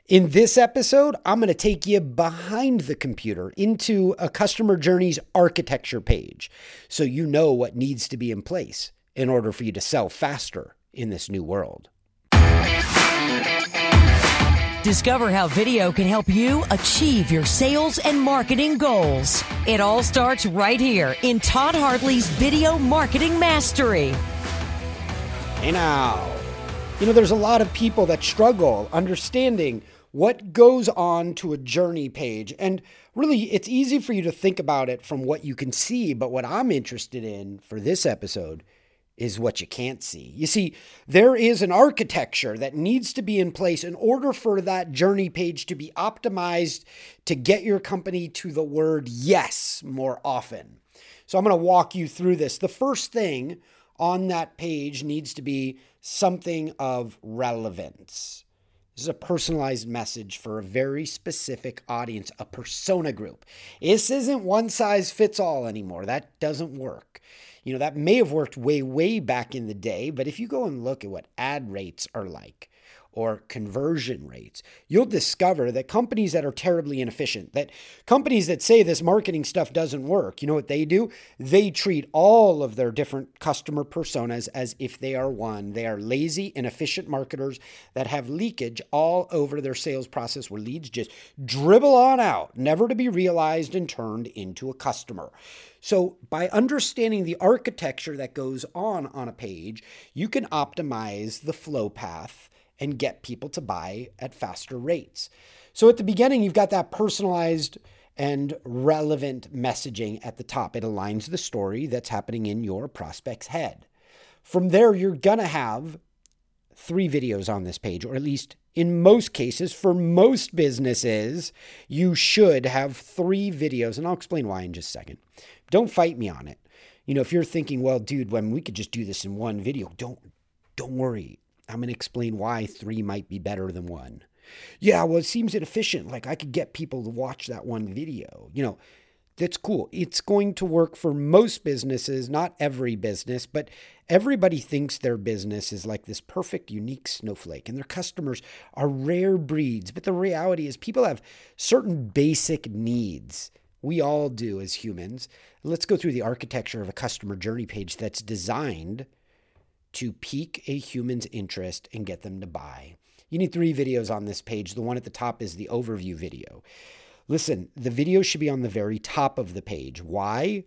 In this episode, I'm going to take you behind the computer into a customer journey's architecture page so you know what needs to be in place in order for you to sell faster in this new world. Discover how video can help you achieve your sales and marketing goals. It all starts right here in Todd Hartley's Video Marketing Mastery. Hey now, there's a lot of people that struggle understanding what goes on to a journey page. And really, it's easy for you to think about it from what you can see. But what I'm interested in for this episode is what you can't see. You see, there is an architecture that needs to be in place in order for that journey page to be optimized to get your company to the word yes more often. So I'm going to walk you through this. The first thing on that page needs to be something of relevance. This is a personalized message for a very specific audience, a persona group. This isn't one size fits all anymore. That doesn't work. That may have worked way back in the day, but if you go and look at what ad rates are like or conversion rates, you'll discover that companies that are terribly inefficient, that companies that say this marketing stuff doesn't work, you know what they do? They treat all of their different customer personas as if they are one. They are lazy, inefficient marketers that have leakage all over their sales process where leads just dribble on out, never to be realized and turned into a customer. So by understanding the architecture that goes on a page, you can optimize the flow path and get people to buy at faster rates. So at the beginning, you've got that personalized and relevant messaging at the top. It aligns the story that's happening in your prospect's head. From there, you're going to have 3 videos on this page, or at least in most cases, for most businesses, you should have 3 videos. And I'll explain why in just a second. Don't fight me on it. If you're thinking, well, dude, when we could just do this in one video, don't worry. I'm going to explain why 3 might be better than 1. Yeah, well, it seems inefficient. Like I could get people to watch that one video. That's cool. It's going to work for most businesses, not every business, but everybody thinks their business is like this perfect, unique snowflake, and their customers are rare breeds. But the reality is people have certain basic needs. We all do as humans. Let's go through the architecture of a customer journey page that's designed to pique a human's interest and get them to buy. You need 3 videos on this page. The one at the top is the overview video. Listen, the video should be on the very top of the page. Why?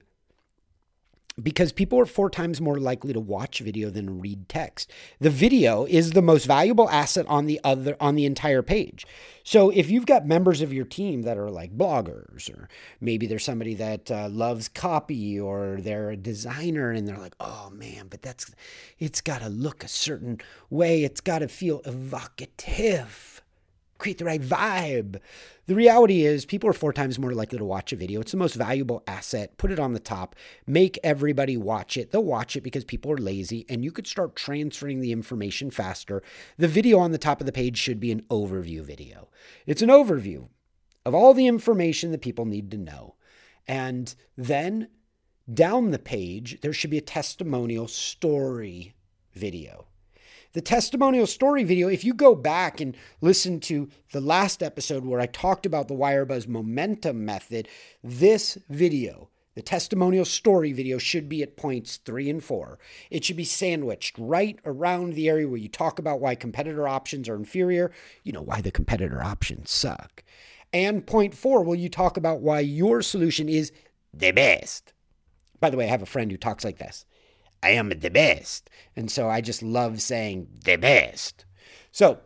Because people are 4 times more likely to watch video than read text. The video is the most valuable asset on the entire page. So if you've got members of your team that are like bloggers, or maybe there's somebody that loves copy, or they're a designer and they're like, oh man, but it's got to look a certain way. It's got to feel evocative, create the right vibe. The reality is people are 4 times more likely to watch a video. It's the most valuable asset. Put it on the top. Make everybody watch it. They'll watch it because people are lazy, and you could start transferring the information faster. The video on the top of the page should be an overview video. It's an overview of all the information that people need to know. And then down the page, there should be a testimonial story video. The testimonial story video, if you go back and listen to the last episode where I talked about the Wirebuzz momentum method, this video, the testimonial story video, should be at points 3 and 4. It should be sandwiched right around the area where you talk about why competitor options are inferior, why the competitor options suck. And point 4, where you talk about why your solution is the best. By the way, I have a friend who talks like this. I am the best. And so I just love saying the best. So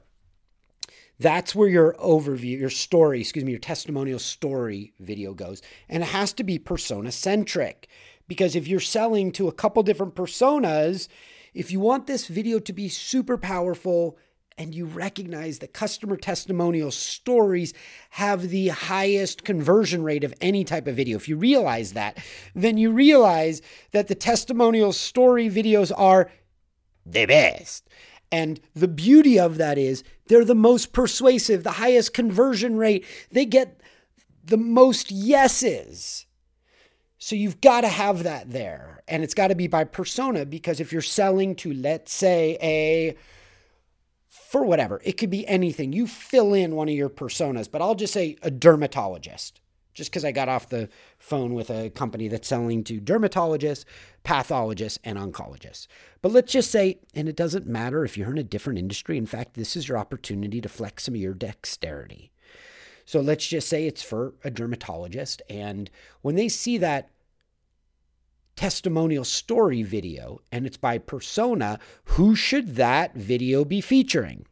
that's where your overview, your testimonial story video goes. And it has to be persona centric, because if you're selling to a couple different personas, if you want this video to be super powerful, and you recognize that customer testimonial stories have the highest conversion rate of any type of video. If you realize that, then you realize that the testimonial story videos are the best. And the beauty of that is they're the most persuasive, the highest conversion rate. They get the most yeses. So you've got to have that there. And it's got to be by persona, because if you're selling to, let's say, a for whatever. It could be anything. You fill in one of your personas, but I'll just say a dermatologist, just because I got off the phone with a company that's selling to dermatologists, pathologists, and oncologists. But let's just say, and it doesn't matter if you're in a different industry. In fact, this is your opportunity to flex some of your dexterity. So let's just say it's for a dermatologist. And when they see that testimonial story video and it's by persona, who should that video be featuring?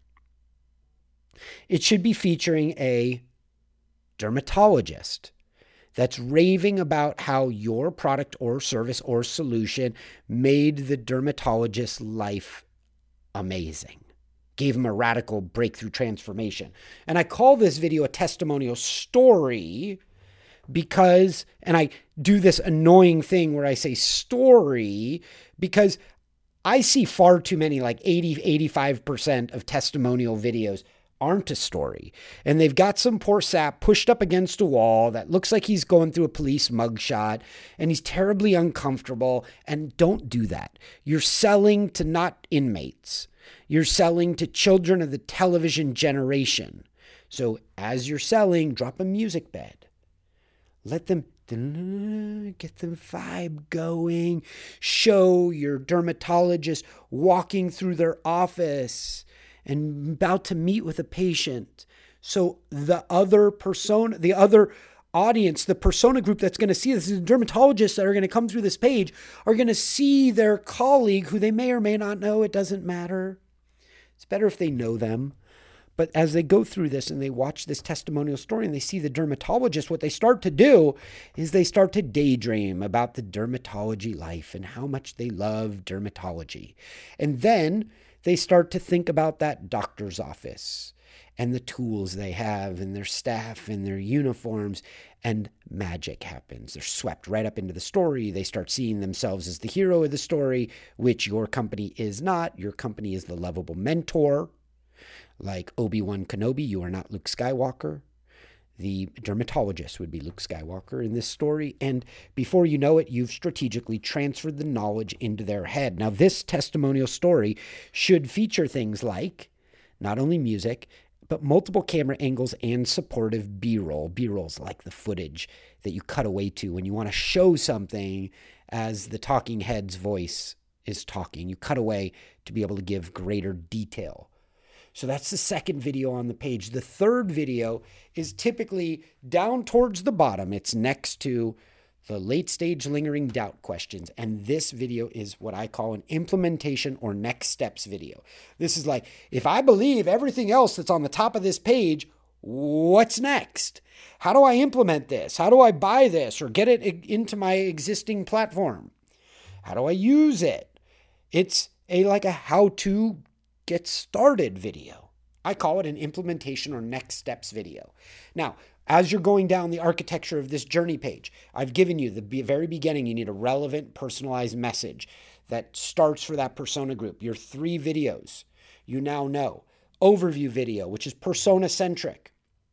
It should be featuring a dermatologist that's raving about how your product or service or solution made the dermatologist's life amazing, gave him a radical breakthrough transformation. And I call this video a testimonial story because, and I do this annoying thing where I say story because I see far too many, like 85% of testimonial videos aren't a story. And they've got some poor sap pushed up against a wall that looks like he's going through a police mugshot and he's terribly uncomfortable. And don't do that. You're selling to not inmates. You're selling to children of the television generation. So as you're selling, drop a music bed. Let them get the vibe going. Show your dermatologist walking through their office and about to meet with a patient. So the other persona, the other audience, the persona group that's going to see this, the dermatologists that are going to come through this page are going to see their colleague who they may or may not know. It doesn't matter. It's better if they know them. But as they go through this and they watch this testimonial story and they see the dermatologist, what they start to do is they start to daydream about the dermatology life and how much they love dermatology. And then they start to think about that doctor's office and the tools they have and their staff and their uniforms, and magic happens. They're swept right up into the story. They start seeing themselves as the hero of the story, which your company is not. Your company is the lovable mentor. Like Obi-Wan Kenobi, you are not Luke Skywalker. The dermatologist would be Luke Skywalker in this story. And before you know it, you've strategically transferred the knowledge into their head. Now, this testimonial story should feature things like not only music, but multiple camera angles and supportive B-roll. B-roll's like the footage that you cut away to when you want to show something as the talking head's voice is talking. You cut away to be able to give greater detail. So that's the second video on the page. The third video is typically down towards the bottom. It's next to the late stage lingering doubt questions. And this video is what I call an implementation or next steps video. This is like, if I believe everything else that's on the top of this page, what's next? How do I implement this? How do I buy this or get it into my existing platform? How do I use it? It's like a how-to get started video. I call it an implementation or next steps video. Now, as you're going down the architecture of this journey page, I've given you the very beginning, you need a relevant, personalized message that starts for that persona group. Your 3 videos, you now know. Overview video, which is persona-centric.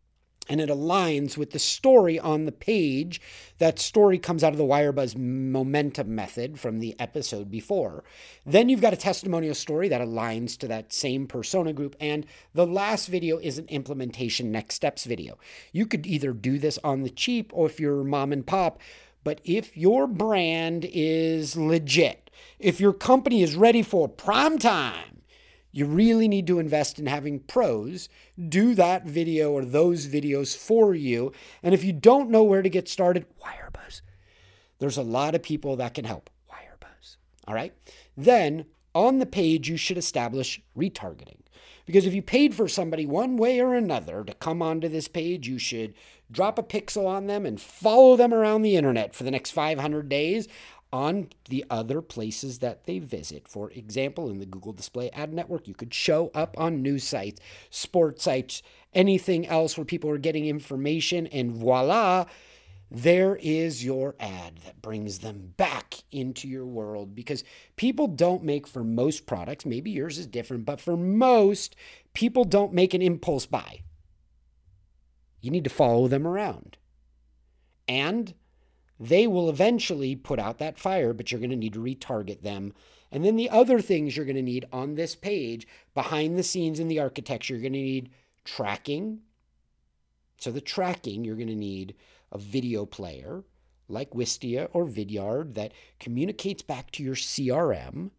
And it aligns with the story on the page. That story comes out of the Wirebuzz momentum method from the episode before. Then you've got a testimonial story that aligns to that same persona group. And the last video is an implementation next steps video. You could either do this on the cheap or if you're mom and pop. But if your brand is legit, if your company is ready for prime time, you really need to invest in having pros do that video or those videos for you. And if you don't know where to get started, Wirebuzz. There's a lot of people that can help. Wirebuzz. All right. Then on the page, you should establish retargeting. Because if you paid for somebody one way or another to come onto this page, you should drop a pixel on them and follow them around the internet for the next 500 days. On the other places that they visit. For example, in the Google Display Ad Network, you could show up on news sites, sports sites, anything else where people are getting information, and voila, there is your ad that brings them back into your world. Because people don't make, for most products, maybe yours is different, but for most, people don't make an impulse buy. You need to follow them around. And they will eventually put out that fire, but you're going to need to retarget them And then the other things you're going to need on this page, behind the scenes in the architecture, you're going to need tracking. So the tracking, you're going to need a video player like Wistia or Vidyard that communicates back to your CRM.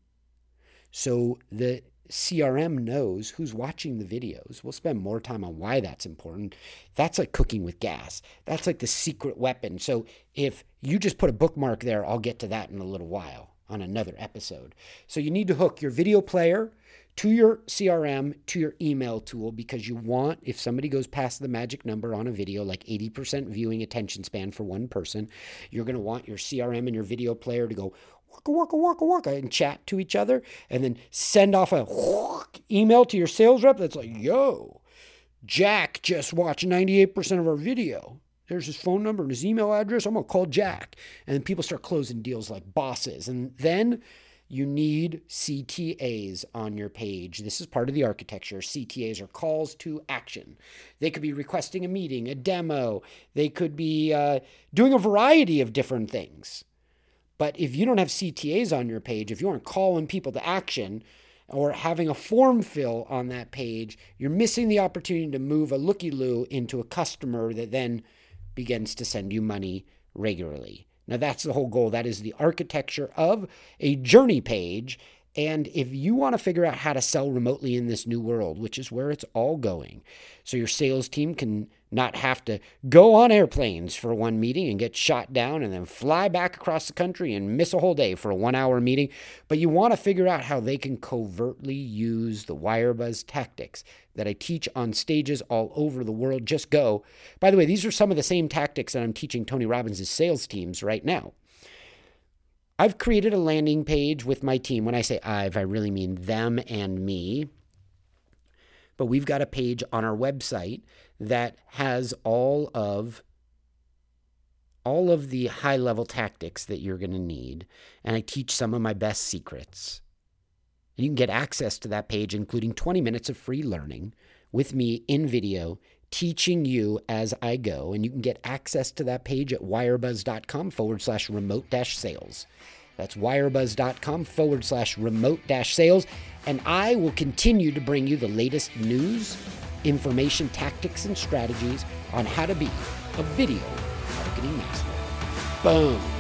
So the CRM knows who's watching the videos. We'll spend more time on why that's important. That's like cooking with gas. That's like the secret weapon. So if you just put a bookmark there, I'll get to that in a little while on another episode. So you need to hook your video player to your CRM, to your email tool, because you want, if somebody goes past the magic number on a video, like 80% viewing attention span for one person, you're going to want your CRM and your video player to go waka, waka, waka, waka, and chat to each other, and then send off a email to your sales rep that's like, yo, Jack just watched 98% of our video. There's his phone number and his email address. I'm going to call Jack. And then people start closing deals like bosses. And then you need CTAs on your page. This is part of the architecture. CTAs are calls to action. They could be requesting a meeting, a demo. They could be doing a variety of different things. But if you don't have CTAs on your page, if you aren't calling people to action or having a form fill on that page, you're missing the opportunity to move a looky-loo into a customer that then begins to send you money regularly. Now, that's the whole goal. That is the architecture of a journey page. And if you want to figure out how to sell remotely in this new world, which is where it's all going, so your sales team can not have to go on airplanes for one meeting and get shot down and then fly back across the country and miss a whole day for a 1-hour meeting, but you want to figure out how they can covertly use the WireBuzz tactics that I teach on stages all over the world. Just go. By the way, these are some of the same tactics that I'm teaching Tony Robbins' sales teams right now. I've created a landing page with my team. When I say I really mean them and me. But we've got a page on our website that has all of the high-level tactics that you're going to need. And I teach some of my best secrets. And you can get access to that page, including 20 minutes of free learning with me in video, teaching you as I go. And you can get access to that page at wirebuzz.com/remote-sales. That's wirebuzz.com/remote-sales. And I will continue to bring you the latest news, information, tactics, and strategies on how to be a video marketing master. Boom.